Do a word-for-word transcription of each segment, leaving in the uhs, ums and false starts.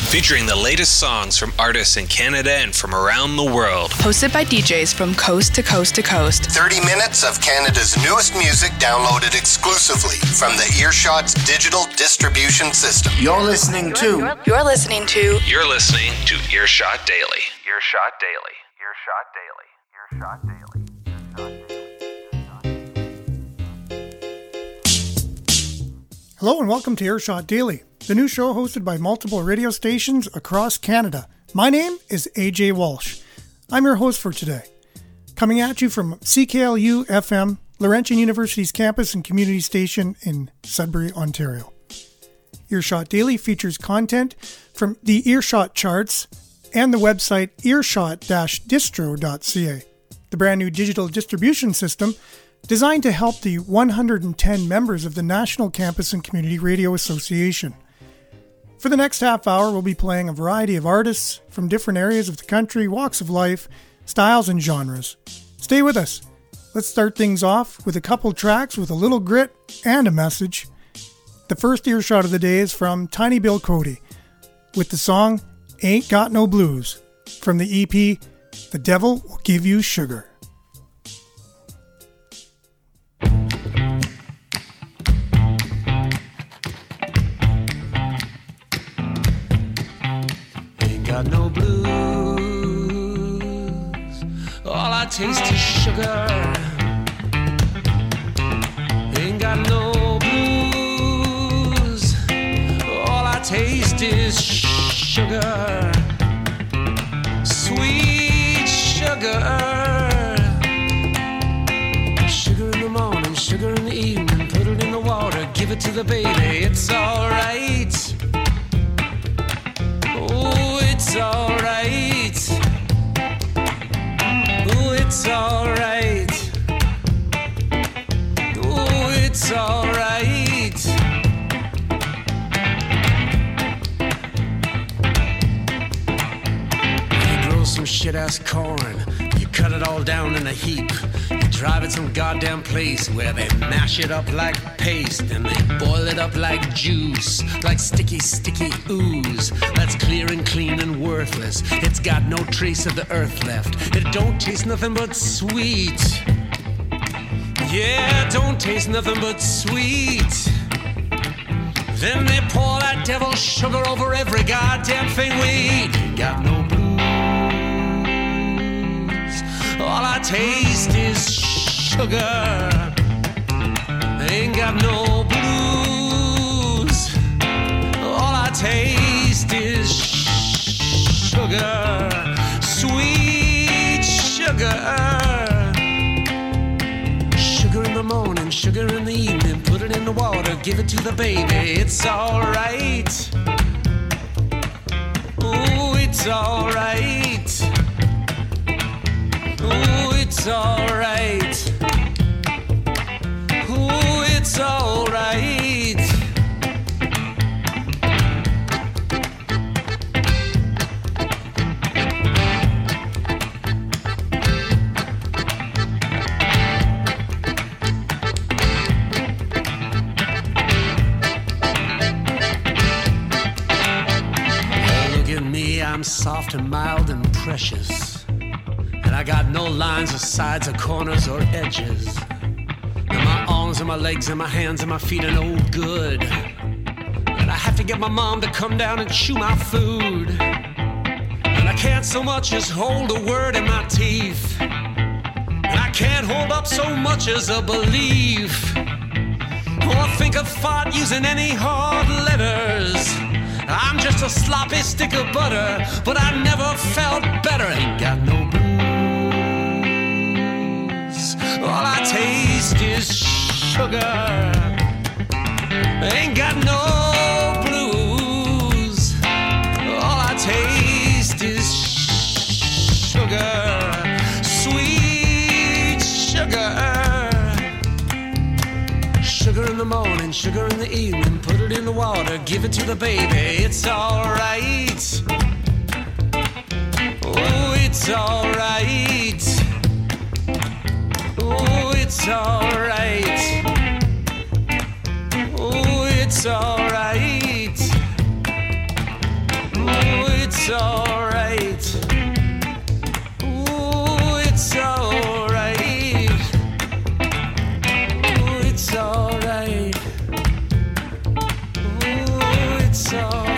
featuring the latest songs from artists in Canada and from around the world. Hosted by D Js from coast to coast to coast. thirty minutes of Canada's newest music downloaded exclusively from the Earshot's digital distribution system. You're listening to... You're, you're listening to... You're listening to Earshot Daily. Earshot Daily. Earshot Daily. Earshot Daily. Hello and welcome to Earshot Daily, the new show hosted by multiple radio stations across Canada. My name is A J Walsh. I'm your host for today. Coming at you from C K L U F M, Laurentian University's campus and community station in Sudbury, Ontario. Earshot Daily features content from the Earshot charts and the website earshot dash distro dot c a, the brand new digital distribution system designed to help the one hundred ten members of the National Campus and Community Radio Association. For the next half hour, we'll be playing a variety of artists from different areas of the country, walks of life, styles, and genres. Stay with us. Let's start things off with a couple tracks with a little grit and a message. The first earshot of the day is from Tiny Bill Cody with the song Ain't Got No Blues from the E P The Devil Will Give You Sugar. Got no blues, all I taste is sugar. Ain't got no blues, all I taste is sugar. Sweet sugar. Sugar in the morning, sugar in the evening, put it in the water, give it to the baby, it's alright. It's alright. Oh, it's alright. Oh, it's alright. You grow some shit-ass corn. You cut it all down in a heap. You drive it some goddamn place where they mash it up like paste and they boil it up like juice, like sticky, sticky ooze. That's clear and clean and worthless. It's got no trace of the earth left. It don't taste nothing but sweet. Yeah, it don't taste nothing but sweet. Then they pour that devil's sugar over every goddamn thing we eat. Ain't got no blues. All I taste is sugar. Ain't got no blues. All I taste is sugar. Sweet sugar. Sugar in the morning, sugar in the evening, put it in the water, give it to the baby, it's alright. Oh, it's alright. Oh, it's alright. Oh, it's alright. I'm soft and mild and precious, and I got no lines or sides or corners or edges, and my arms and my legs and my hands and my feet are no good, and I have to get my mom to come down and chew my food, and I can't so much as hold a word in my teeth, and I can't hold up so much as a belief, or think of thought using any hard letters. I'm just a sloppy stick of butter, but I never felt better. Ain't got no blues. All I taste is sugar. Ain't got no blues. All I taste is sugar. Sweet sugar. Sugar in the morning, sugar in the evening, put it in the water, give it to the baby, it's alright. Oh, it's alright. Oh, it's alright. Oh, it's alright. Oh, it's alright. Ooh, it's alright. Ooh, it's alright. Ooh, it's alright.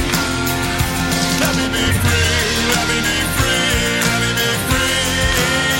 Let me be free, let me be free, let me be free.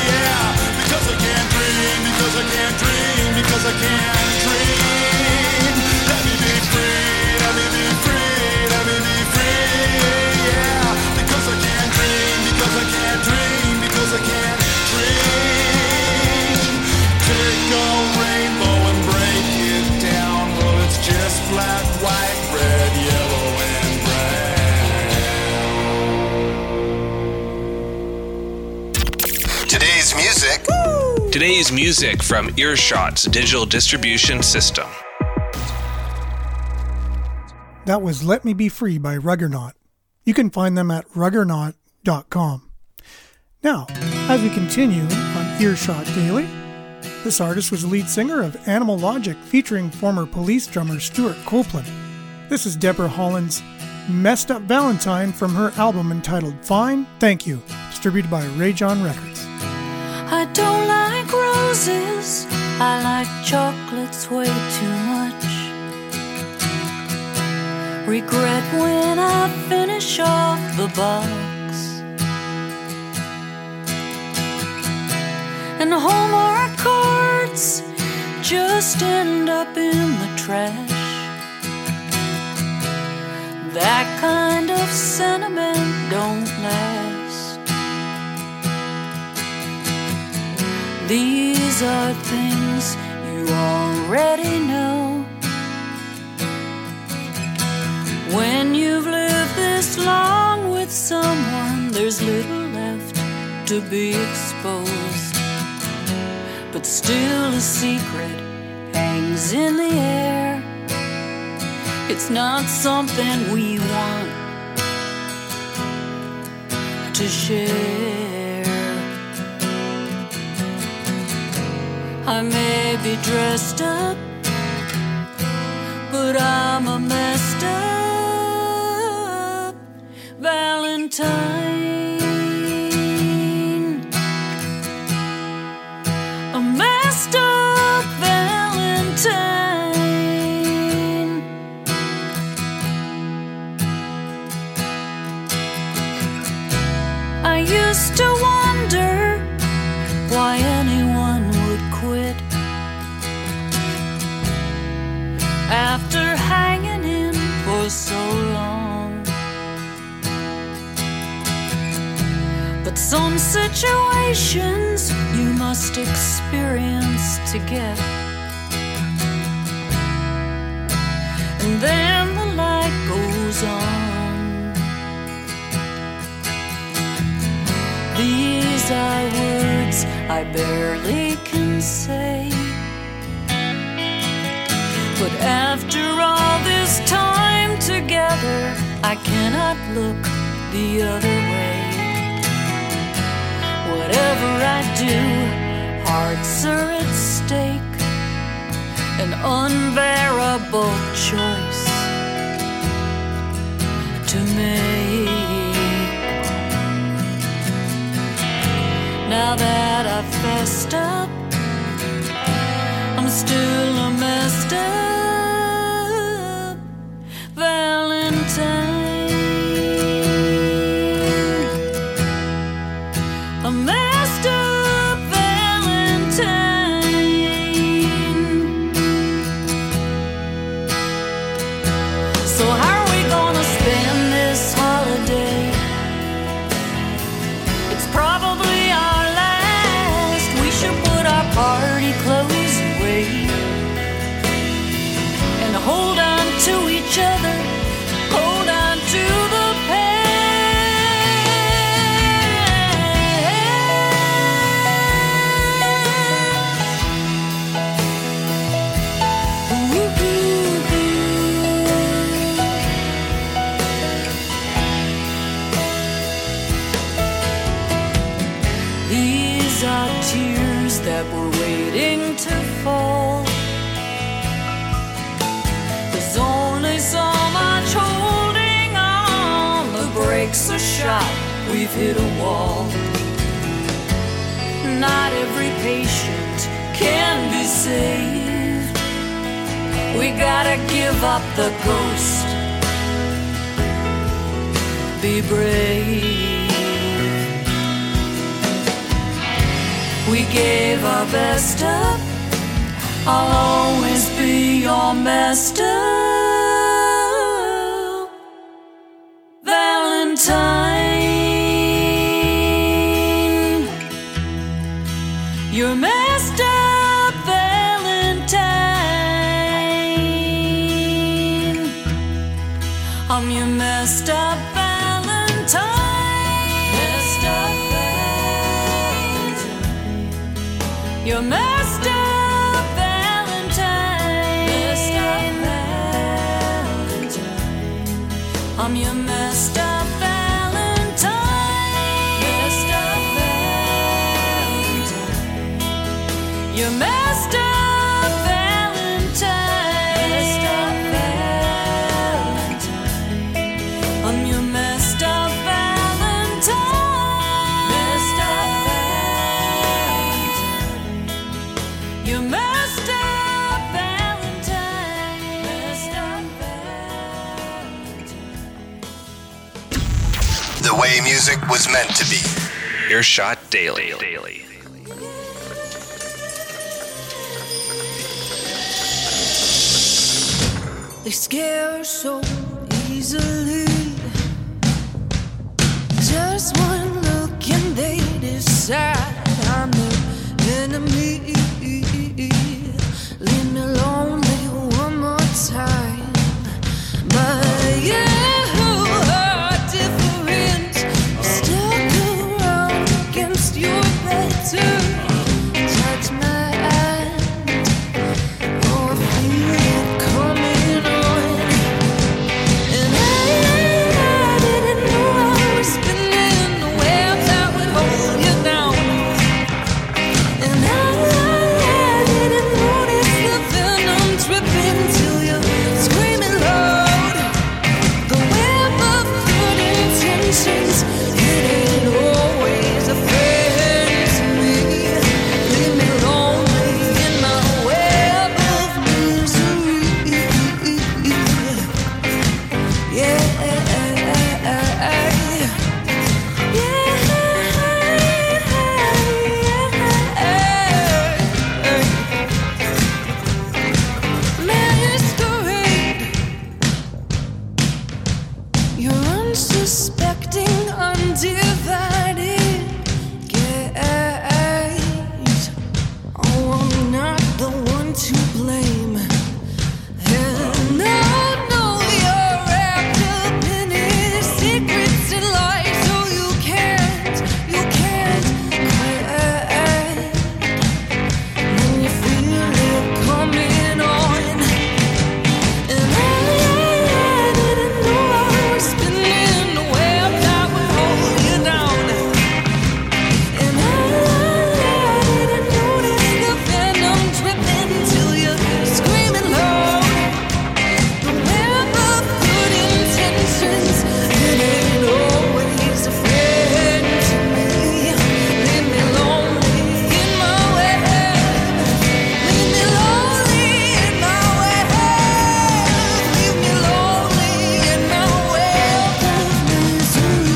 Today's music. Today's music from Earshot's digital distribution system. That was Let Me Be Free by Ruggernaut. You can find them at ruggernaut dot com. Now, as we continue on Earshot Daily, this artist was the lead singer of Animal Logic featuring former Police drummer Stuart Copeland. This is Deborah Holland's Messed Up Valentine from her album entitled Fine, Thank You, distributed by Ray John Records. I don't like roses, I like chocolates way too much. Regret when I finish off the box, and Hallmark cards just end up in the trash. That kind of sentiment don't last. These are things you already know. When you've lived this long with someone, there's little left to be exposed. But still a secret hangs in the air. It's not something we want to share. I may be dressed up, but I'm a messed up Valentine. A messed up Valentine. I used to wonder why anyone would quit after hanging in for so long. But some situations you must experience to get, and then the light goes on. These are words I barely can say, but after all this time together, I cannot look the other way. Whatever I do, hearts are at stake, an unbearable choice to make. Now that I've fessed up, I'm still a messed up Valentine. A messed up Valentine. So how are we gonna spend this holiday? It's probably our last. We should put our party clothes away and hold on to each other, hold on to the past. These are tears that were waiting to fall. There's only so much holding on. The brakes are shot, we've hit a wall. Not every patient can be saved. We gotta give up the ghost. Be brave. We gave our best up. I'll always be your messed up Valentine. Your messed up Valentine. I'm your messed up Valentine. Messed up Valentine. You're messed up Valentine. Messed up Valentine. I'm your messed up Valentine. Messed up Valentine. You're messed up Valentine. Messed up Valentine. I'm your messed up Valentine. Messed up Valentine. You're messed up Valentine. Messed up Valentine. The way music was meant to be. Earshot Daily. Daily. They scare so easily. Just one look and they decide I'm their enemy. Leave me lonely one more time. But you are different. Stuck around against your better. Touch my hand. Oh, I feel it coming on. And I, I didn't know I was spinning the web that would hold you down. And I, I didn't notice the venom dripping till you screaming loud. The web of good intentions, it ain't always a friend to me. Leave me lonely in my web of misery. Yeah. Masquerade. You're unsuspecting, undivided gaze. Oh, I'm not the one to blame. And I know you're wrapped up in his secrets and lies, so you can't, you can't quit. When you feel it coming on. And I, I didn't know I was spinning the web that would hold you down. And I, I didn't notice the venom dripping till you're screaming loud. The web of good intentions, it ain't always a friend to me. Leave me lonely in my web. Leave me lonely in my web. Leave me lonely in my web of misery.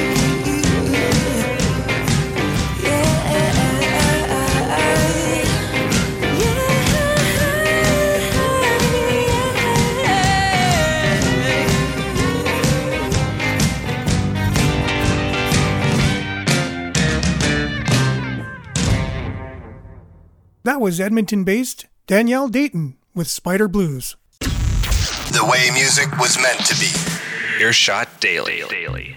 That was Edmonton-based Danielle Dayton with Spider Blues. The way music was meant to be. Earshot Daily. Daily.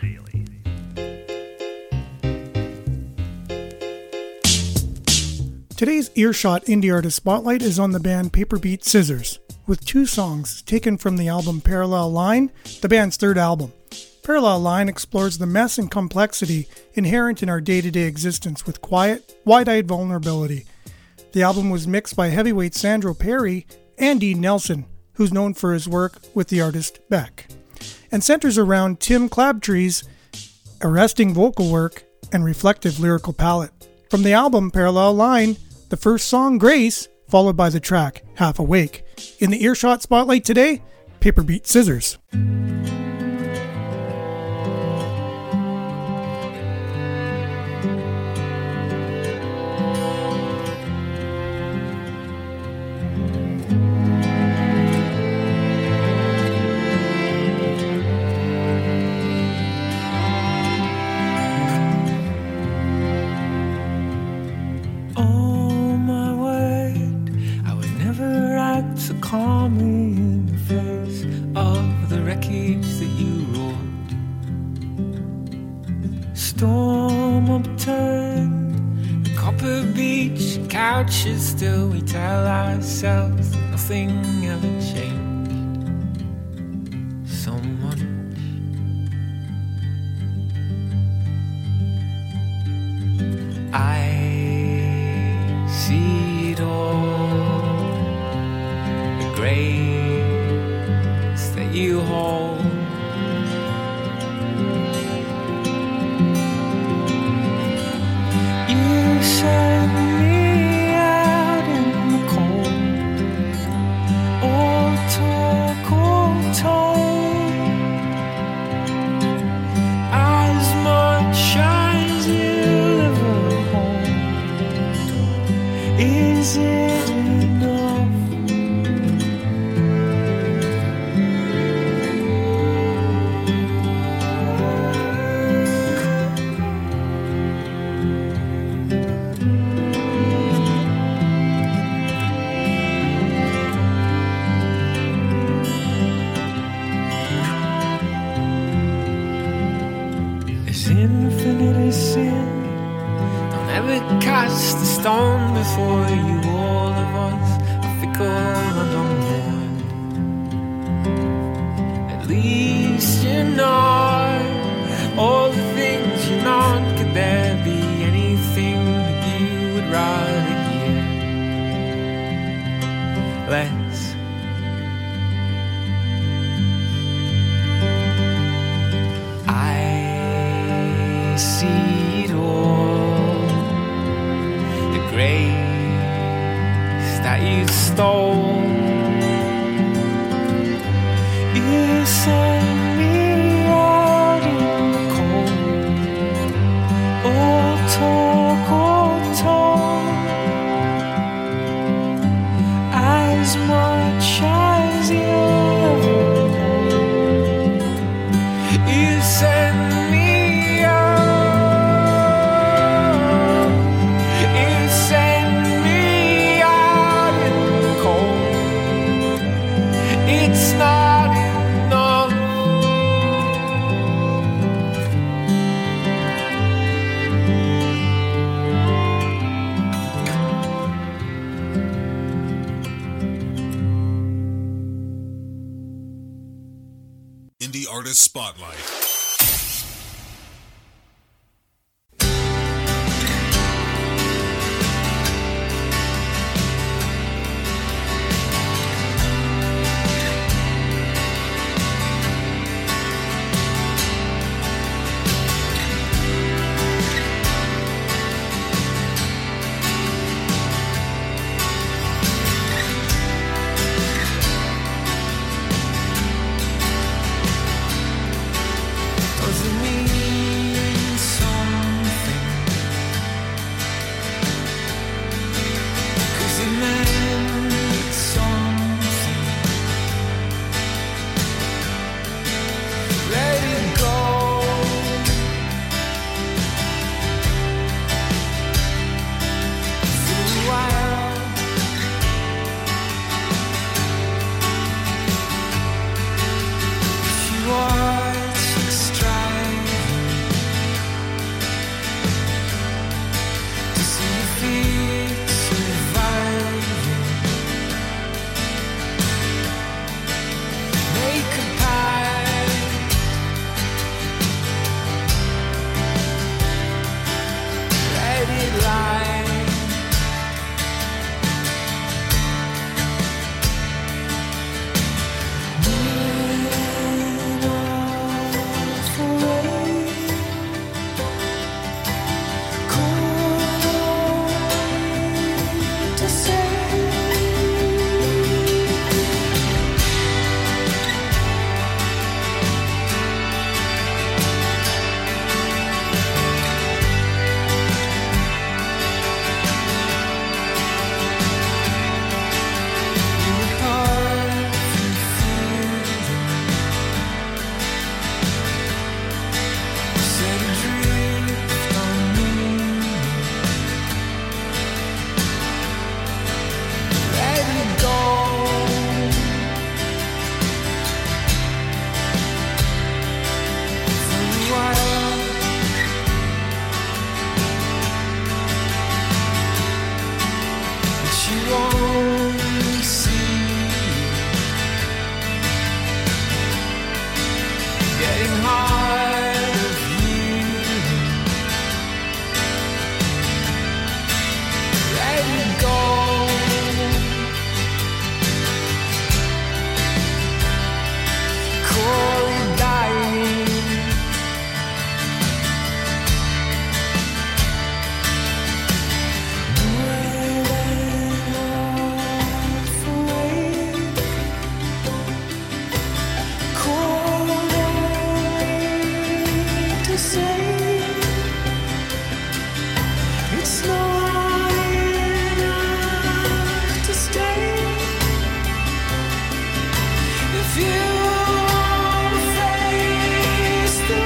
Today's Earshot Indie Artist Spotlight is on the band Paper Beat Scissors, with two songs taken from the album Parallel Line, the band's third album. Parallel Line explores the mess and complexity inherent in our day-to-day existence with quiet, wide-eyed vulnerability. The album was mixed by heavyweight Sandro Perry and Dean Nelson, who's known for his work with the artist Beck, and centers around Tim Crabtree's arresting vocal work and reflective lyrical palette. From the album Parallel Line, the first song, Grace, followed by the track Half Awake. In the Earshot Spotlight today, Paper Beat Scissors. Call me in the face of the wreckage that you wrote. Storm upturned, the copper beach couch is still, we tell ourselves that nothing ever changed so much. I see it all, the grace that you hold. You send me out in the cold, all talk, all told, as much as you ever hold. Is it enough? Infinity sin. Don't ever cast a stone before you. All of us are fickle and unborn. At least you're not all the things you're not. Could there be anything that you would rather hear? Let's see it all, the grace that you stole. You sent me out in the cold, all talk, all told, as much as you ever. You sent me Indie Artist Spotlight. it's not enough to stay. If you wanna face the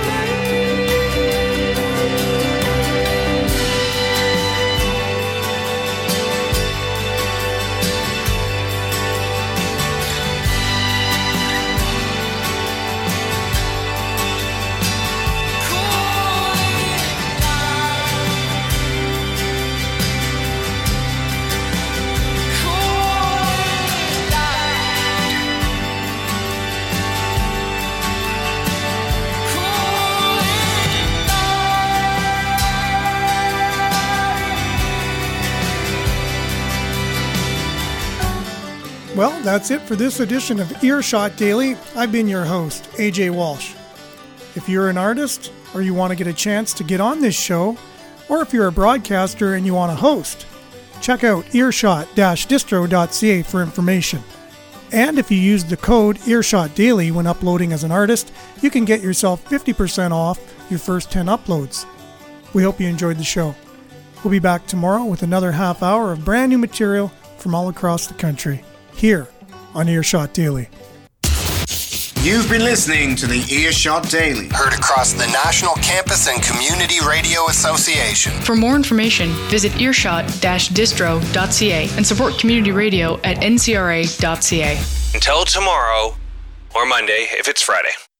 Well, that's it for this edition of Earshot Daily. I've been your host, A J Walsh. If you're an artist or you want to get a chance to get on this show, or if you're a broadcaster and you want to host, check out earshot dash distro dot c a for information. And if you use the code Earshot Daily when uploading as an artist, you can get yourself fifty percent off your first ten uploads. We hope you enjoyed the show. We'll be back tomorrow with another half hour of brand new material from all across the country, here on Earshot Daily. You've been listening to the Earshot Daily. Heard across the National Campus and Community Radio Association. For more information, visit earshot dash distro dot c a and support community radio at n c r a dot c a. Until tomorrow, or Monday if it's Friday.